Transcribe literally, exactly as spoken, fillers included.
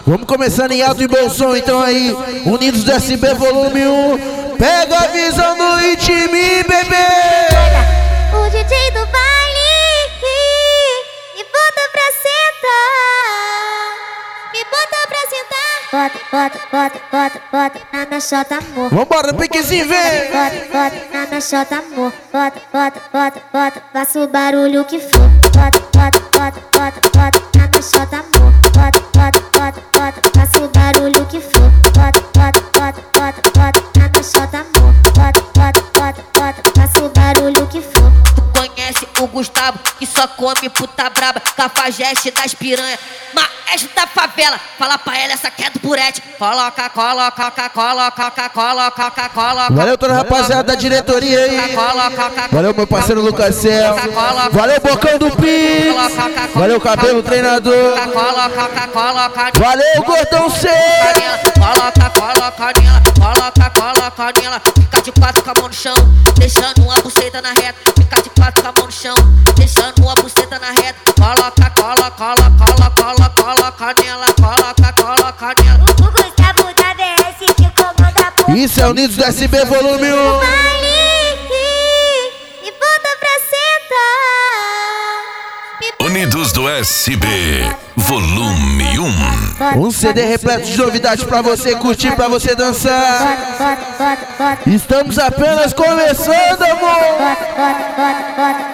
Vamos começando em alto e bom som, então aí, Unidos do S B volume um. Pega a visão do ritmo, bebê! O D J do baile me bota pra sentar, me bota pra sentar. Bota, bota, bota, bota, bota na minha chota, amor. Vambora, piquezinho, vem! Bota, bota na minha chota, amor. Bota, bota, bota, bota, faça o barulho que for. Bota, bota, bota, bota, bota na minha chota, amor. Bota, bota, bota, bota, faça o barulho que for. Bota, bota, bota, bota, bota na minha chota, amor. Bota, bota, bota, bota, faça o barulho que for. Conhece o Gustavo, que só come puta braba, cafajeste das piranha, maestro da favela. Fala pra ela, essa que é do Purete. Coloca, coloca, coloca, coloca, coloca, coloca. Valeu toda a rapaziada da diretoria aí. Valeu meu parceiro Lucas Cel. Valeu Bocão do Pix. Valeu Cabelo Treinador. Valeu Gordão C. Coloca, coloca nela, coloca, coloca nela. Fica de quatro com a mão no chão, deixando uma buceta na reta. Fica de quatro com a mão no chão, deixando uma buceta na reta. Coloca, coloca, coloca, coloca, coloca nela, coloca, coloca nela. O Gustavo da B S que comanda a porra. Isso é Unidos do S B volume um. Baile me bota pra sentar. Unidos do S B volume um. Um C D repleto de novidades pra você curtir, pra você dançar. Bota, bota, bota, bota. Estamos apenas começando, amor. Bota, bota, bota, bota.